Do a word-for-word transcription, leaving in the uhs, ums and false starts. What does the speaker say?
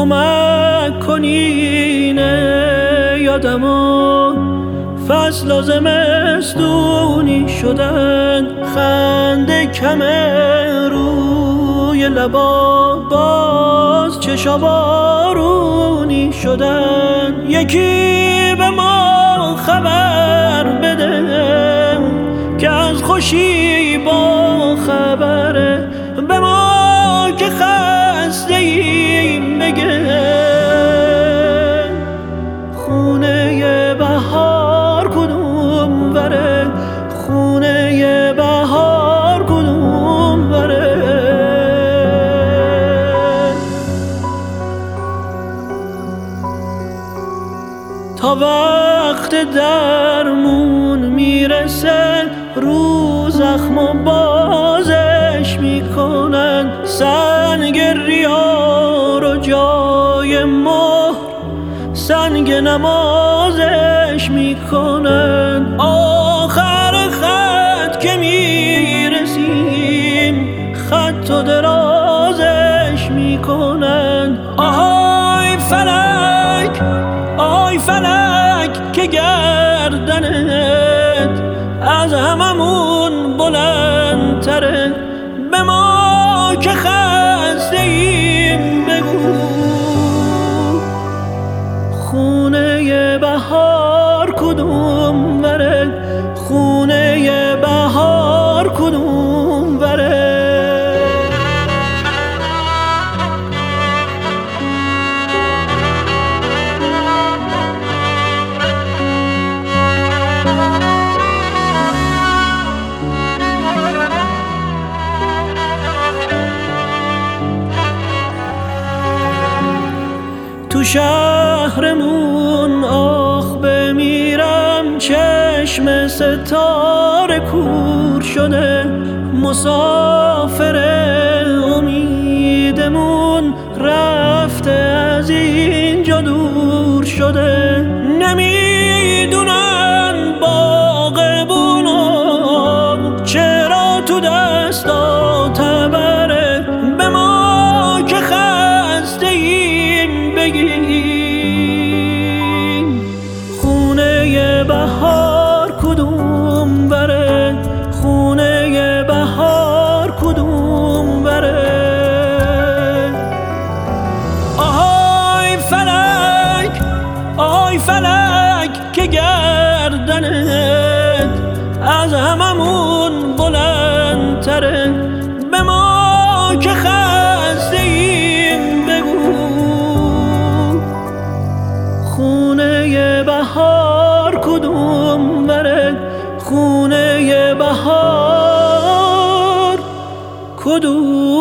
کمک کنینه یادمو فصل و زمستونی شدن، خنده کم روی لبا باز چشا بارونی شدن. یکی به ما خبر بده که از خوشی با خبره، به ما که خسته ایم بگه خونه بهار کدوم بره، خونه بهار کدوم بره. تا وقت درمون میرسه رو زخم و بازش میکنن، سنگ ریار و جای مهر سنگ نمازش میکنن. آخر خط که میرسیم خط و درازش میکنن. آهای فلک آی فلک که گردنت از هممون بلندتره، به ما که خسته ایم بگو خونه بهار کدوم بره، خونه بهار کدوم بره. تو شهرمون آخ بمیرم، چشم ستاره کور شده، مسافر امیدمون رفته از اینجا دور شده. نمیدونن باغبونا چرا تو دستا تبره، به ما که خسته ایم بگیم خونه بهار کدوم بره، خونه بهار کدوم بره. آهای فلک آی فلک که گردنت از هممون بلندتره، به ما که خسته ایم بگو خونه بهار کدوم بره، خونه بهار کدوم